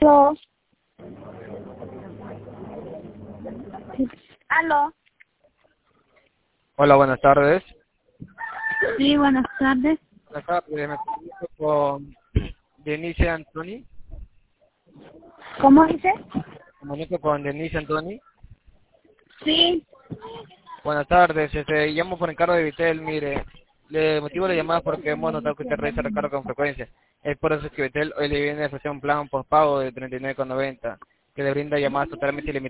Aló. Aló. Hola, buenas tardes. Sí, buenas tardes. Buenas tardes, me comunico con Denise Antoni. ¿Cómo dice? Comunico con Denise Antoni. Sí. Buenas tardes, llamo por encargo de Vitel, mire, le motivo la llamada porque hemos notado que usted realiza recargo con frecuencia. Es por eso que Vitel hoy le viene a ofrecer un plan postpago de 39,90 que le brinda llamadas totalmente ilimitadas.